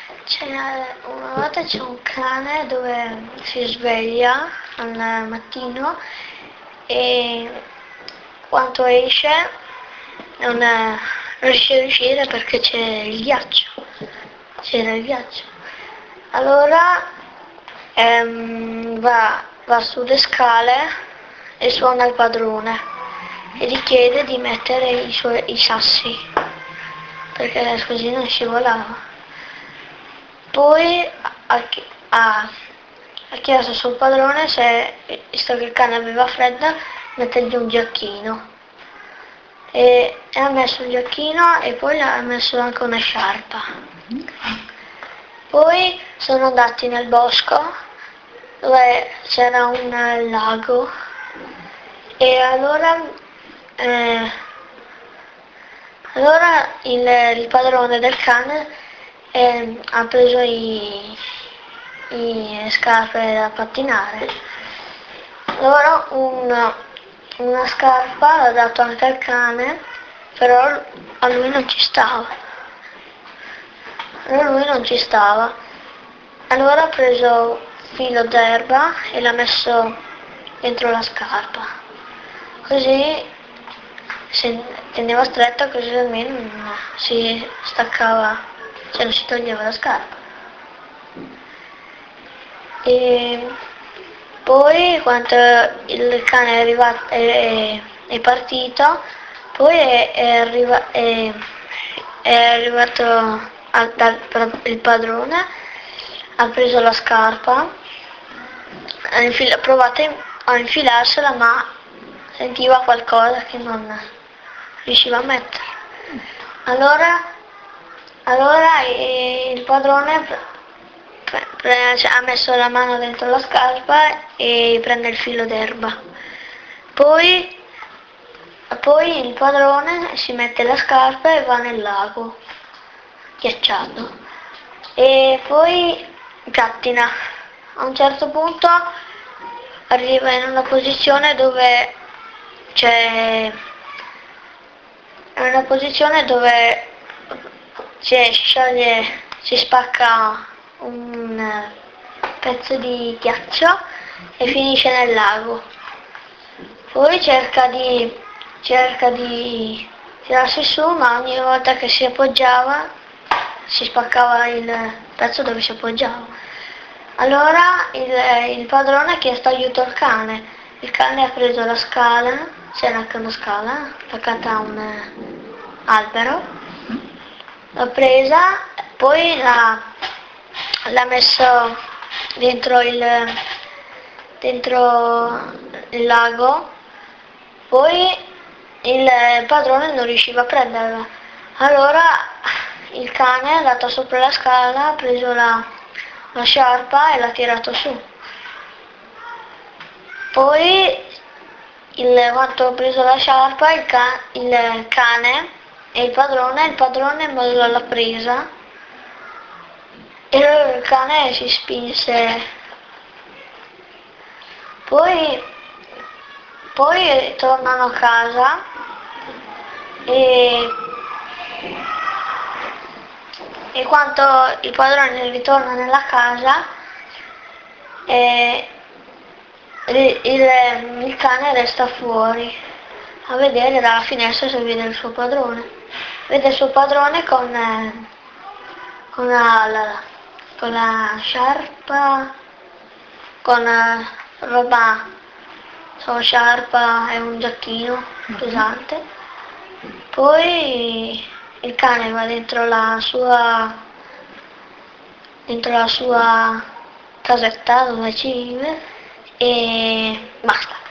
Una volta c'è un cane dove si sveglia al mattino e quando esce non riesce a uscire perché c'è il ghiaccio. C'era il ghiaccio. Allora va sulle scale e suona il padrone e gli chiede di mettere i sassi perché così non scivolava. Poi ha chiesto a suo padrone se, visto che il cane aveva freddo, mettergli un giacchino. E ha messo il giacchino e poi ha messo anche una sciarpa. Poi sono andati nel bosco dove c'era un lago e allora il padrone del cane ha preso le scarpe da pattinare. Allora una scarpa l'ha dato anche al cane, però a lui non ci stava. Allora ha preso filo d'erba e l'ha messo dentro la scarpa. Così teneva stretta, così almeno non si staccava, cioè non si toglieva la scarpa. E poi quando il cane è partito, poi è arrivato il padrone, ha preso la scarpa, ha provato a infilarsela, ma sentiva qualcosa che non riusciva a mettere. Allora il padrone ha messo la mano dentro la scarpa e prende il filo d'erba. Poi il padrone si mette la scarpa e va nel lago ghiacciato e poi pattina. A un certo punto arriva in una posizione dove si spacca un pezzo di ghiaccio e finisce nel lago. Poi cerca di tirarsi su, ma ogni volta che si appoggiava si spaccava il pezzo dove si appoggiava. Allora il padrone ha chiesto aiuto al cane. Il cane ha preso la scala, c'era anche una scala attaccata a un albero, l'ha presa, poi l'ha messo dentro il lago, poi il padrone non riusciva a prenderla. Allora il cane è andato sopra la scala, ha preso la sciarpa e l'ha tirato su. Poi quando ha preso la sciarpa il cane e il padrone mollò la presa e allora il cane si spinse. Poi tornano a casa e quando il padrone ritorna nella casa il cane resta fuori a vedere dalla finestra se vede il suo padrone. Vede il suo padrone con la sciarpa, con roba, sciarpa e un giacchino pesante. Poi il cane va dentro la sua casetta dove ci vive e basta.